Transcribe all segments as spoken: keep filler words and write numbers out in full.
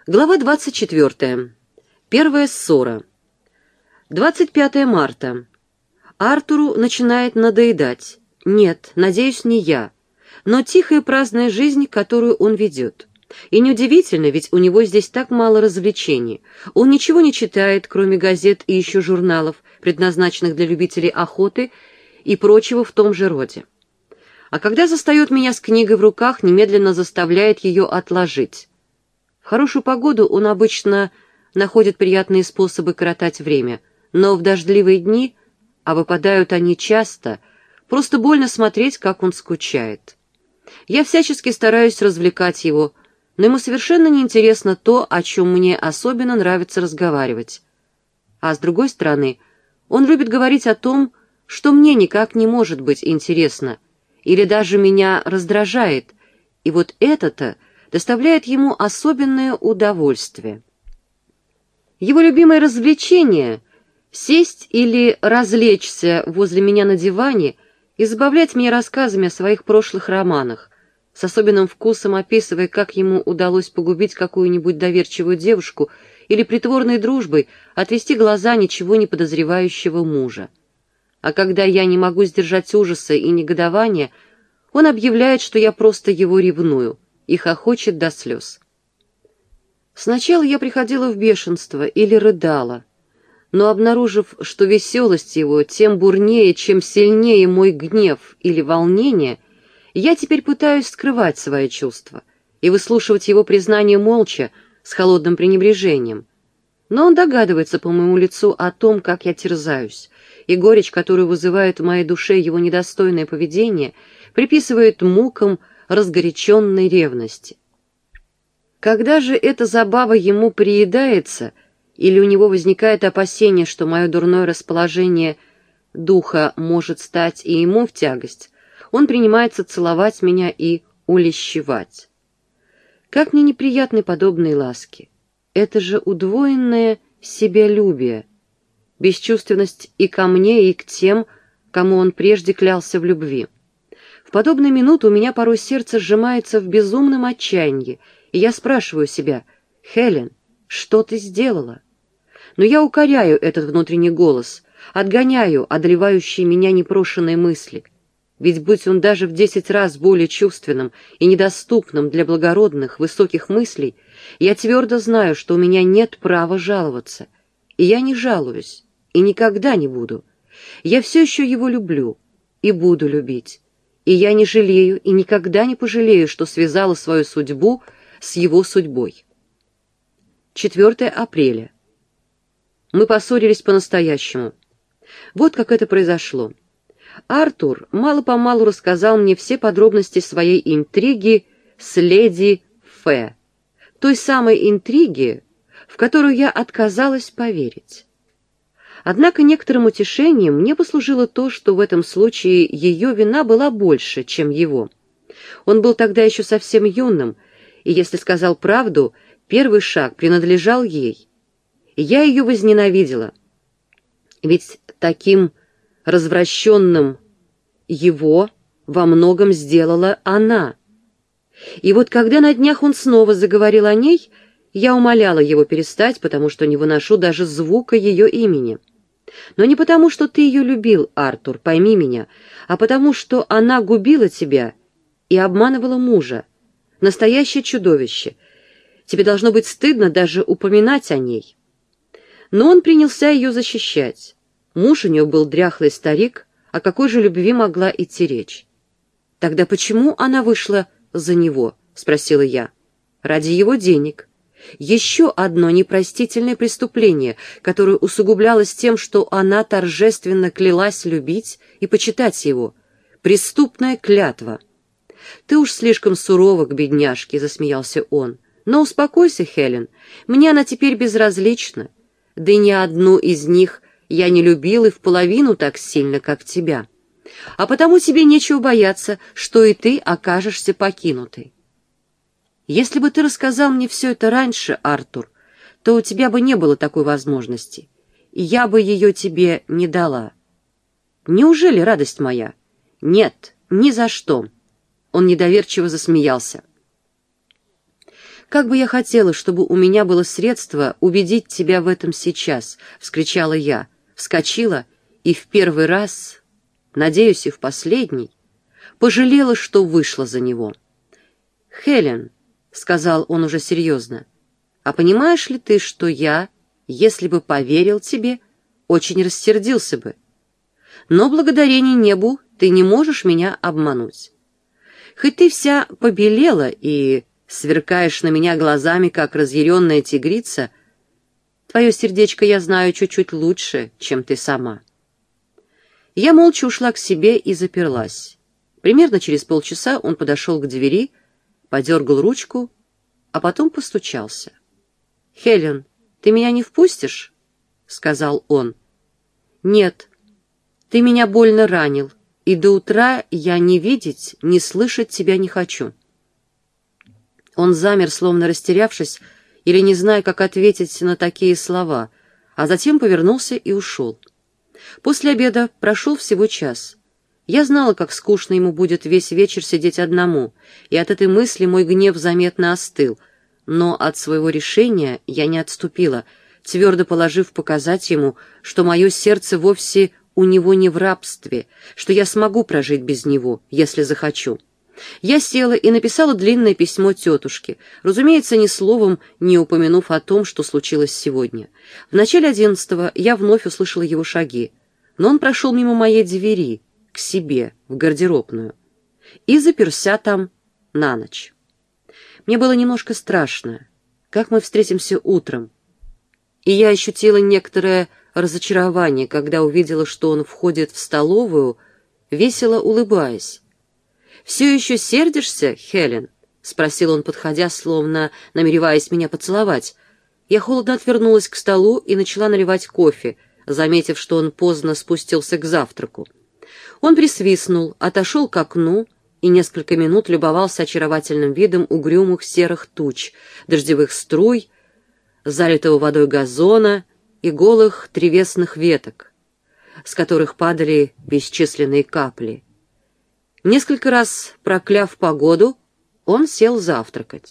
Глава двадцать четвёртая. Первая ссора. двадцать пятое марта. Артуру начинает надоедать. Нет, надеюсь, не я, но тихая праздная жизнь, которую он ведет. И неудивительно, ведь у него здесь так мало развлечений. Он ничего не читает, кроме газет и еще журналов, предназначенных для любителей охоты и прочего в том же роде. А когда застает меня с книгой в руках, немедленно заставляет ее отложить. В хорошую погоду он обычно находит приятные способы коротать время, но в дождливые дни, а выпадают они часто, просто больно смотреть, как он скучает. Я всячески стараюсь развлекать его, но ему совершенно неинтересно то, о чем мне особенно нравится разговаривать. А с другой стороны, он любит говорить о том, что мне никак не может быть интересно, или даже меня раздражает, и вот это-то доставляет ему особенное удовольствие. Его любимое развлечение — сесть или развлечься возле меня на диване и забавлять меня рассказами о своих прошлых романах, с особенным вкусом описывая, как ему удалось погубить какую-нибудь доверчивую девушку или притворной дружбой отвести глаза ничего не подозревающего мужа. А когда я не могу сдержать ужаса и негодования, он объявляет, что я просто его ревную, и хохочет до слез. Сначала я приходила в бешенство или рыдала, но, обнаружив, что веселость его тем бурнее, чем сильнее мой гнев или волнение, я теперь пытаюсь скрывать свои чувства и выслушивать его признание молча, с холодным пренебрежением. Но он догадывается по моему лицу о том, как я терзаюсь, и горечь, которую вызывает в моей душе его недостойное поведение, приписывает мукам разгоряченной ревности. Когда же эта забава ему приедается, или у него возникает опасение, что мое дурное расположение духа может стать и ему в тягость, он принимается целовать меня и улещевать. Как мне неприятны подобные ласки. Это же удвоенное себялюбие, бесчувственность и ко мне, и к тем, кому он прежде клялся в любви. В подобные минуты у меня порой сердце сжимается в безумном отчаянии, и я спрашиваю себя: «Хелен, что ты сделала?» Но я укоряю этот внутренний голос, отгоняю одолевающие меня непрошенные мысли. Ведь будь он даже в десять раз более чувственным и недоступным для благородных, высоких мыслей, я твердо знаю, что у меня нет права жаловаться. И я не жалуюсь, и никогда не буду. Я все еще его люблю и буду любить. И я не жалею и никогда не пожалею, что связала свою судьбу с его судьбой. четвёртое апреля. Мы поссорились по-настоящему. Вот как это произошло. Артур мало-помалу рассказал мне все подробности своей интриги с леди Ф, той самой интриги, в которую я отказалась поверить. Однако некоторым утешением мне послужило то, что в этом случае ее вина была больше, чем его. Он был тогда еще совсем юным, и, если сказал правду, первый шаг принадлежал ей. Я ее возненавидела, ведь таким развращенным его во многом сделала она. И вот когда на днях он снова заговорил о ней, я умоляла его перестать, потому что не выношу даже звука ее имени. Но не потому, что ты ее любил, Артур, пойми меня, а потому, что она губила тебя и обманывала мужа. Настоящее чудовище. Тебе должно быть стыдно даже упоминать о ней. Но он принялся ее защищать. Муж у нее был дряхлый старик, о какой же любви могла идти речь? «Тогда почему она вышла за него?» — спросила я. «Ради его денег». Еще одно непростительное преступление, которое усугублялось тем, что она торжественно клялась любить и почитать его. Преступная клятва. «Ты уж слишком сурова к бедняжке», — засмеялся он. «Но успокойся, Хелен, мне она теперь безразлична. Да и ни одну из них я не любил и в половину так сильно, как тебя. А потому тебе нечего бояться, что и ты окажешься покинутой. Если бы ты рассказал мне все это раньше, Артур, то у тебя бы не было такой возможности, и я бы ее тебе не дала. Неужели, радость моя? Нет, ни за что». Он недоверчиво засмеялся. «Как бы я хотела, чтобы у меня было средство убедить тебя в этом сейчас!» — вскричала я, вскочила и в первый раз, надеюсь, и в последний, пожалела, что вышла за него. «Хелен», — сказал он уже серьезно, — «а понимаешь ли ты, что я, если бы поверил тебе, очень рассердился бы? Но благодарение небу ты не можешь меня обмануть. Хоть ты вся побелела и сверкаешь на меня глазами, как разъяренная тигрица, твое сердечко я знаю чуть-чуть лучше, чем ты сама». Я молча ушла к себе и заперлась. Примерно через полчаса он подошел к двери, подергал ручку, а потом постучался. «Хелен, ты меня не впустишь?» — сказал он. «Нет, ты меня больно ранил, и до утра я ни видеть, ни слышать тебя не хочу». Он замер, словно растерявшись, или не зная, как ответить на такие слова, а затем повернулся и ушел. После обеда прошел всего час. Я знала, как скучно ему будет весь вечер сидеть одному, и от этой мысли мой гнев заметно остыл, но от своего решения я не отступила, твердо положив показать ему, что мое сердце вовсе у него не в рабстве, что я смогу прожить без него, если захочу. Я села и написала длинное письмо тетушке, разумеется, ни словом не упомянув о том, что случилось сегодня. В начале одиннадцатого я вновь услышала его шаги, но он прошел мимо моей двери, к себе, в гардеробную, и заперся там на ночь. Мне было немножко страшно, как мы встретимся утром, и я ощутила некоторое разочарование, когда увидела, что он входит в столовую, весело улыбаясь. «Все еще сердишься, Хелен?» — спросил он, подходя, словно намереваясь меня поцеловать. Я холодно отвернулась к столу и начала наливать кофе, заметив, что он поздно спустился к завтраку. Он присвистнул, отошел к окну и несколько минут любовался очаровательным видом угрюмых серых туч, дождевых струй, залитого водой газона и голых древесных веток, с которых падали бесчисленные капли. Несколько раз прокляв погоду, он сел завтракать.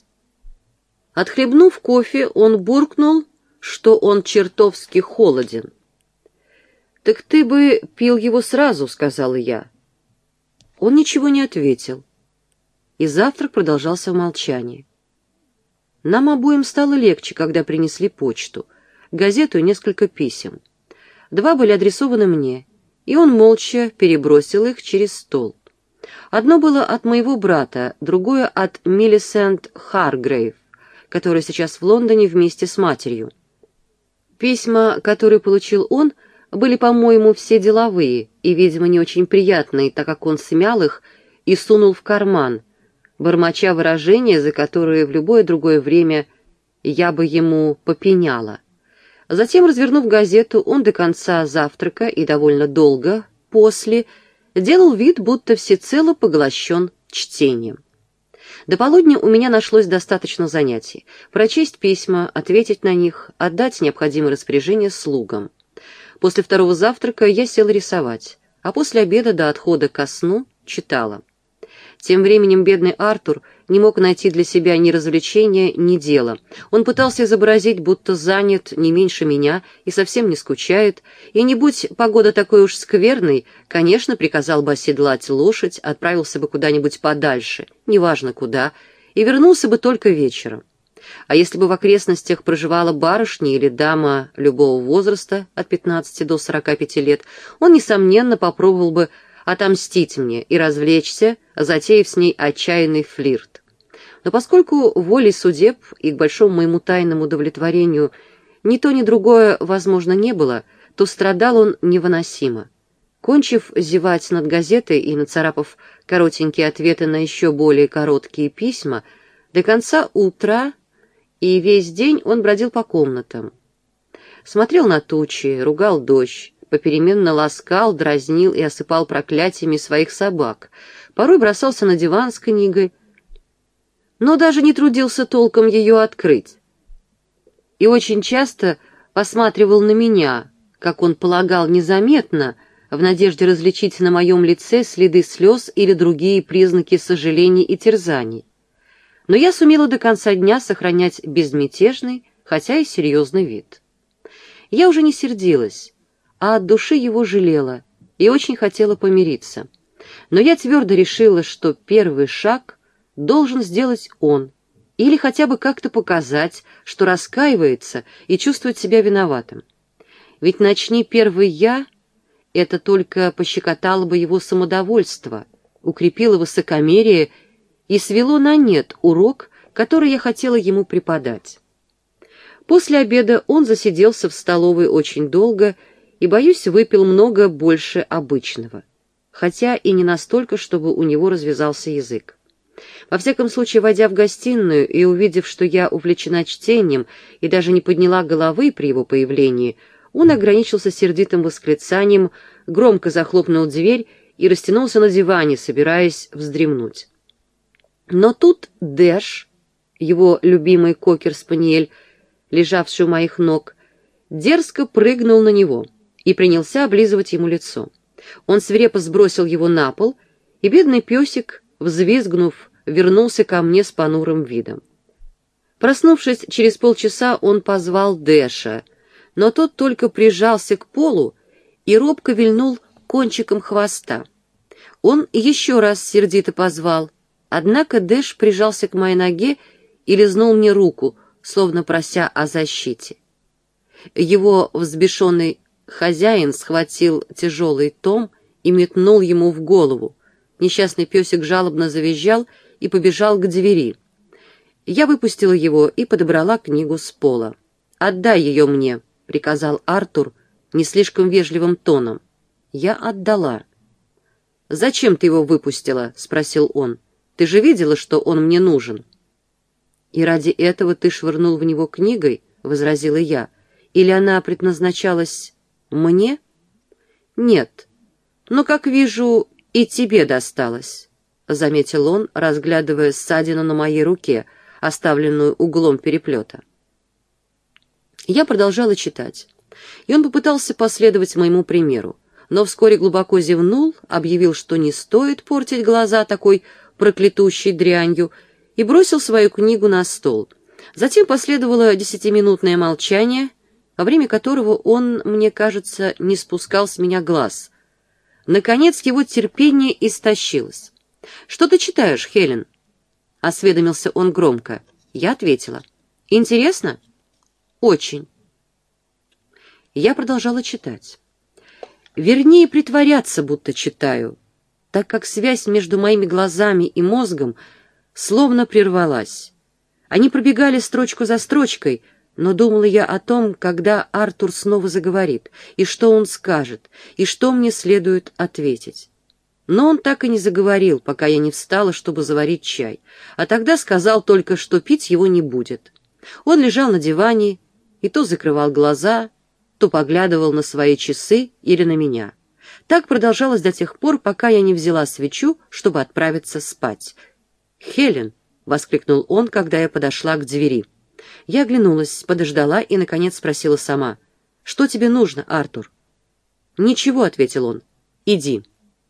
Отхлебнув кофе, он буркнул, что он чертовски холоден. «Так ты бы пил его сразу», — сказала я. Он ничего не ответил, и завтрак продолжался в молчании. Нам обоим стало легче, когда принесли почту, газету и несколько писем. Два были адресованы мне, и он молча перебросил их через стол. Одно было от моего брата, другое от Милисент Харгрейв, которая сейчас в Лондоне вместе с матерью. Письма, которые получил он, были, по-моему, все деловые и, видимо, не очень приятные, так как он смял их и сунул в карман, бормоча выражения, за которые в любое другое время я бы ему попеняла. Затем, развернув газету, он до конца завтрака и довольно долго, после, делал вид, будто всецело поглощен чтением. До полудня у меня нашлось достаточно занятий: прочесть письма, ответить на них, отдать необходимые распоряжения слугам. После второго завтрака я села рисовать, а после обеда до отхода ко сну читала. Тем временем бедный Артур не мог найти для себя ни развлечения, ни дела. Он пытался изобразить, будто занят не меньше меня и совсем не скучает, и не будь погода такой уж скверной, конечно, приказал бы оседлать лошадь, отправился бы куда-нибудь подальше, неважно куда, и вернулся бы только вечером. А если бы в окрестностях проживала барышня или дама любого возраста, от пятнадцати до сорока пяти лет, он, несомненно, попробовал бы отомстить мне и развлечься, затеяв с ней отчаянный флирт. Но поскольку волей судеб и к большому моему тайному удовлетворению ни то, ни другое, возможно, не было, то страдал он невыносимо. Кончив зевать над газетой и нацарапав коротенькие ответы на еще более короткие письма, до конца утра и весь день он бродил по комнатам. Смотрел на тучи, ругал дождь, попеременно ласкал, дразнил и осыпал проклятиями своих собак, порой бросался на диван с книгой, но даже не трудился толком ее открыть. И очень часто посматривал на меня, как он полагал, незаметно, в надежде различить на моем лице следы слез или другие признаки сожалений и терзаний. Но я сумела до конца дня сохранять безмятежный, хотя и серьезный вид. Я уже не сердилась, а от души его жалела и очень хотела помириться. Но я твердо решила, что первый шаг должен сделать он, или хотя бы как-то показать, что раскаивается и чувствует себя виноватым. Ведь начни первый я, это только пощекотало бы его самодовольство, укрепило высокомерие и свело на нет урок, который я хотела ему преподать. После обеда он засиделся в столовой очень долго и, боюсь, выпил много больше обычного, хотя и не настолько, чтобы у него развязался язык. Во всяком случае, войдя в гостиную и увидев, что я увлечена чтением и даже не подняла головы при его появлении, он ограничился сердитым восклицанием, громко захлопнул дверь и растянулся на диване, собираясь вздремнуть. Но тут Дэш, его любимый кокер-спаниель, лежавший у моих ног, дерзко прыгнул на него и принялся облизывать ему лицо. Он свирепо сбросил его на пол, и бедный песик, взвизгнув, вернулся ко мне с понурым видом. Проснувшись через полчаса, он позвал Дэша, но тот только прижался к полу и робко вильнул кончиком хвоста. Он еще раз сердито позвал, однако Дэш прижался к моей ноге и лизнул мне руку, словно прося о защите. Его взбешенный хозяин схватил тяжелый том и метнул ему в голову. Несчастный песик жалобно завизжал и побежал к двери. Я выпустила его и подобрала книгу с пола. «Отдай ее мне», — приказал Артур не слишком вежливым тоном. Я отдала. «Зачем ты его выпустила?» — спросил он. «Ты же видела, что он мне нужен». «И ради этого ты швырнул в него книгой?» — возразила я. «Или она предназначалась мне?» «Нет, но, как вижу, и тебе досталось», — заметил он, разглядывая ссадину на моей руке, оставленную углом переплета. Я продолжала читать, и он попытался последовать моему примеру, но вскоре глубоко зевнул, объявил, что не стоит портить глаза такой проклятущей дрянью, и бросил свою книгу на стол. Затем последовало десятиминутное молчание, во время которого он, мне кажется, не спускал с меня глаз. Наконец его терпение истощилось. «Что ты читаешь, Хелен?» — осведомился он громко. Я ответила. «Интересно?» «Очень». Я продолжала читать. Вернее, притворяться, будто читаю, так как связь между моими глазами и мозгом словно прервалась. Они пробегали строчку за строчкой, но думала я о том, когда Артур снова заговорит, и что он скажет, и что мне следует ответить. Но он так и не заговорил, пока я не встала, чтобы заварить чай, а тогда сказал только, что пить его не будет. Он лежал на диване и то закрывал глаза, то поглядывал на свои часы или на меня. Так продолжалось до тех пор, пока я не взяла свечу, чтобы отправиться спать. «Хелен!» — воскликнул он, когда я подошла к двери. Я оглянулась, подождала и, наконец, спросила сама. «Что тебе нужно, Артур?» «Ничего», — ответил он. «Иди».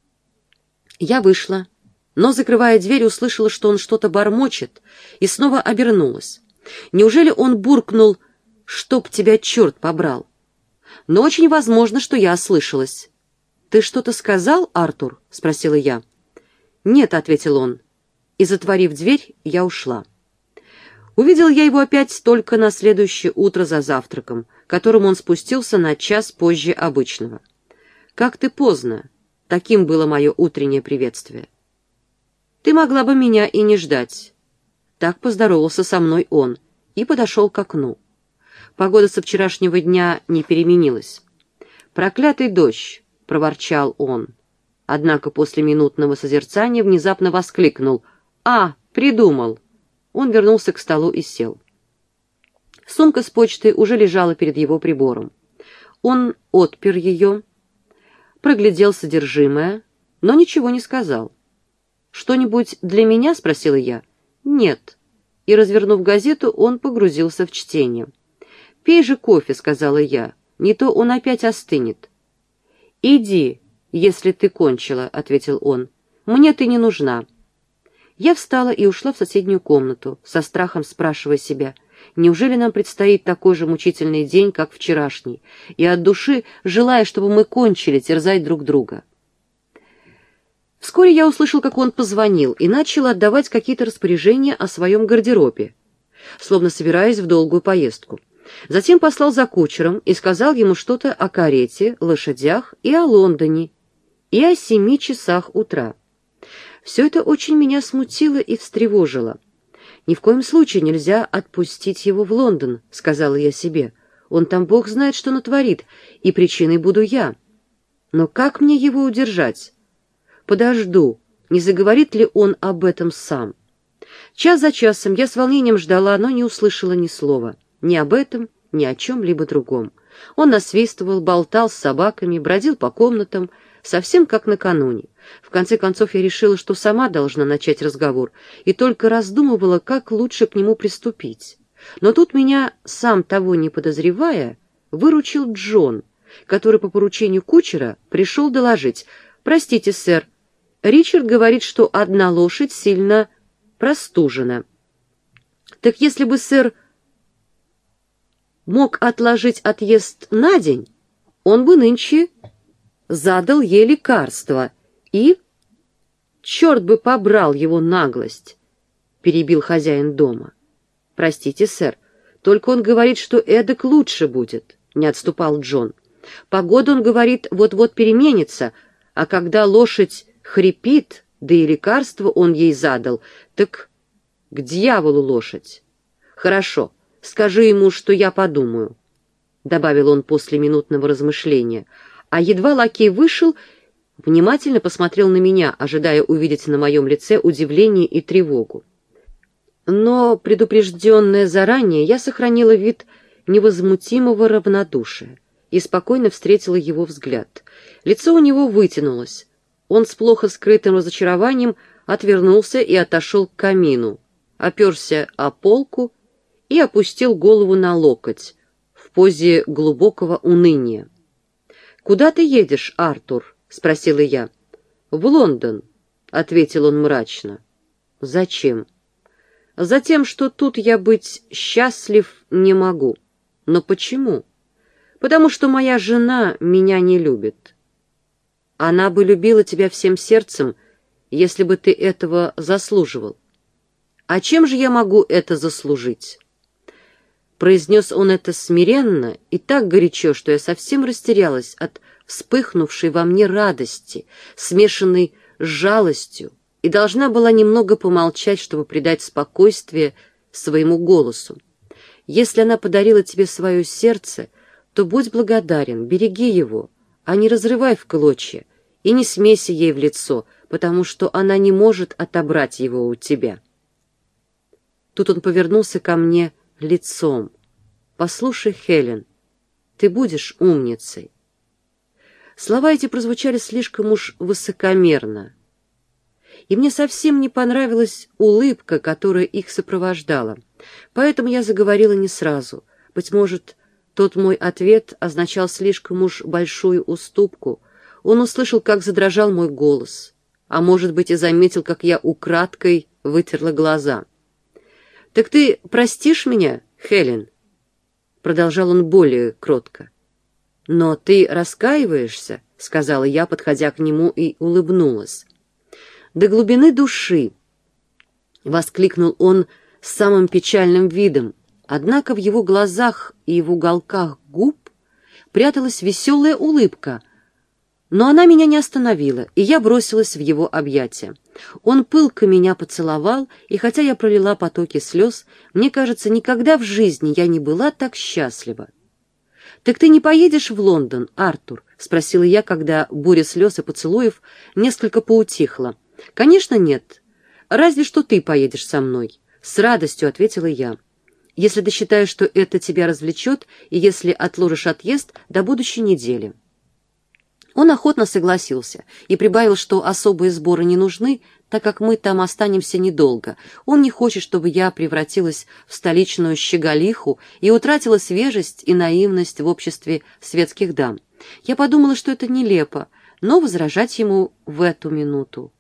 Я вышла, но, закрывая дверь, услышала, что он что-то бормочет, и снова обернулась. Неужели он буркнул, чтоб тебя черт побрал? Но очень возможно, что я ослышалась. «Ты что-то сказал, Артур?» — спросила я. «Нет», — ответил он. И, затворив дверь, я ушла. Увидел я его опять только на следующее утро за завтраком, которым он спустился на час позже обычного. «Как ты поздно!» — таким было мое утреннее приветствие. «Ты могла бы меня и не ждать». Так поздоровался со мной он и подошел к окну. Погода со вчерашнего дня не переменилась. «Проклятый дождь!» — проворчал он. Однако после минутного созерцания внезапно воскликнул. «А, придумал!» Он вернулся к столу и сел. Сумка с почтой уже лежала перед его прибором. Он отпер ее, проглядел содержимое, но ничего не сказал. «Что-нибудь для меня?» — спросила я. «Нет». И, развернув газету, он погрузился в чтение. «Пей же кофе», — сказала я, — «не то он опять остынет». «Иди, если ты кончила», — ответил он. «Мне ты не нужна». Я встала и ушла в соседнюю комнату, со страхом спрашивая себя, неужели нам предстоит такой же мучительный день, как вчерашний, и от души желая, чтобы мы кончили терзать друг друга. Вскоре я услышал, как он позвонил, и начал отдавать какие-то распоряжения о своем гардеробе, словно собираясь в долгую поездку. Затем послал за кучером и сказал ему что-то о карете, лошадях и о Лондоне, и о семи часах утра. Все это очень меня смутило и встревожило. «Ни в коем случае нельзя отпустить его в Лондон», — сказала я себе. «Он там бог знает, что натворит, и причиной буду я. Но как мне его удержать? Подожду, не заговорит ли он об этом сам?» Час за часом я с волнением ждала, но не услышала ни слова. Ни об этом, ни о чем-либо другом. Он насвистывал, болтал с собаками, бродил по комнатам, совсем как накануне. В конце концов я решила, что сама должна начать разговор, и только раздумывала, как лучше к нему приступить. Но тут меня, сам того не подозревая, выручил Джон, который по поручению кучера пришел доложить. «Простите, сэр, Ричард говорит, что одна лошадь сильно простужена. Так если бы сэр мог отложить отъезд на день, он бы нынче задал ей лекарство и... Черт бы побрал его наглость!» — перебил хозяин дома. «Простите, сэр, только он говорит, что эдак лучше будет», — не отступал Джон. «Погода, он говорит, вот-вот переменится, а когда лошадь хрипит, да и лекарство он ей задал, так к дьяволу лошадь. Хорошо, скажи ему, что я подумаю», — добавил он после минутного размышления, а едва лакей вышел, внимательно посмотрел на меня, ожидая увидеть на моем лице удивление и тревогу. Но, предупрежденная заранее, я сохранила вид невозмутимого равнодушия и спокойно встретила его взгляд. Лицо у него вытянулось. Он с плохо скрытым разочарованием отвернулся и отошел к камину, оперся о полку и опустил голову на локоть в позе глубокого уныния. «Куда ты едешь, Артур?» — спросила я. «В Лондон», — ответил он мрачно. «Зачем?» «Затем, что тут я быть счастлив не могу». «Но почему?» «Потому что моя жена меня не любит». «Она бы любила тебя всем сердцем, если бы ты этого заслуживал». «А чем же я могу это заслужить?» Произнес он это смиренно и так горячо, что я совсем растерялась от вспыхнувшей во мне радости, смешанной с жалостью, и должна была немного помолчать, чтобы придать спокойствие своему голосу. «Если она подарила тебе свое сердце, то будь благодарен, береги его, а не разрывай в клочья, и не смейся ей в лицо, потому что она не может отобрать его у тебя». Тут он повернулся ко мне лицом. «Послушай, Хелен, ты будешь умницей». Слова эти прозвучали слишком уж высокомерно, и мне совсем не понравилась улыбка, которая их сопровождала. Поэтому я заговорила не сразу. Быть может, тот мой ответ означал слишком уж большую уступку. Он услышал, как задрожал мой голос, а может быть и заметил, как я украдкой вытерла глаза. «Так ты простишь меня, Хелен?» — продолжал он более кротко. «Но ты раскаиваешься?» — сказала я, подходя к нему, и улыбнулась. «До глубины души!» — воскликнул он с самым печальным видом, однако в его глазах и в уголках губ пряталась веселая улыбка, но она меня не остановила, и я бросилась в его объятия. Он пылко меня поцеловал, и хотя я пролила потоки слез, мне кажется, никогда в жизни я не была так счастлива. «Так ты не поедешь в Лондон, Артур?» — спросила я, когда буря слез и поцелуев несколько поутихла. «Конечно, нет. Разве что ты поедешь со мной». «С радостью», — ответила я. «Если ты считаешь, что это тебя развлечет, и если отложишь отъезд до будущей недели». Он охотно согласился и прибавил, что особые сборы не нужны, так как мы там останемся недолго. Он не хочет, чтобы я превратилась в столичную щеголиху и утратила свежесть и наивность в обществе светских дам. Я подумала, что это нелепо, но возражать ему в эту минуту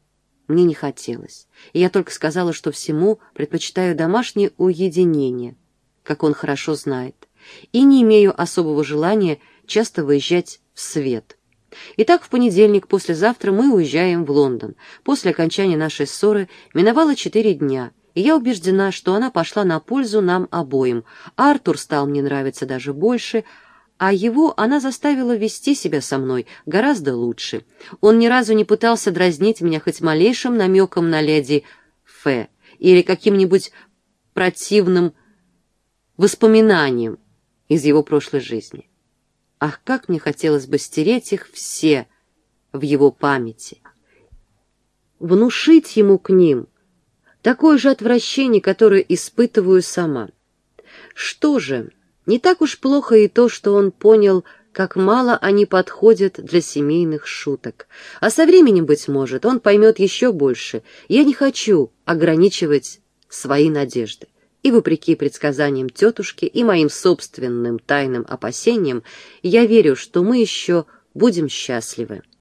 Мне не хотелось, и я только сказала, что всему предпочитаю домашнее уединение, как он хорошо знает, и не имею особого желания часто выезжать в свет. Итак, в понедельник послезавтра мы уезжаем в Лондон. После окончания нашей ссоры миновало четыре дня, и я убеждена, что она пошла на пользу нам обоим. Артур стал мне нравиться даже больше, а его она заставила вести себя со мной гораздо лучше. Он ни разу не пытался дразнить меня хоть малейшим намеком на леди Ф. или каким-нибудь противным воспоминанием из его прошлой жизни. Ах, как мне хотелось бы стереть их все в его памяти, внушить ему к ним такое же отвращение, которое испытываю сама. Что же, не так уж плохо и то, что он понял, как мало они подходят для семейных шуток. А со временем, быть может, он поймет еще больше. Я не хочу ограничивать свои надежды. И вопреки предсказаниям тетушки и моим собственным тайным опасениям, я верю, что мы еще будем счастливы.